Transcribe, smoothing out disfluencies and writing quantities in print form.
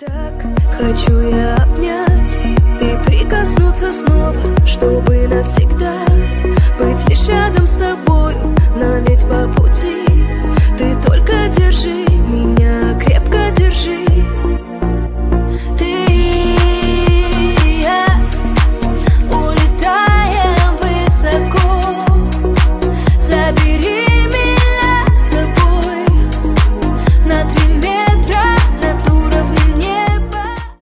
Так хочу я обнять и прикоснуться снова, чтобы навсегда быть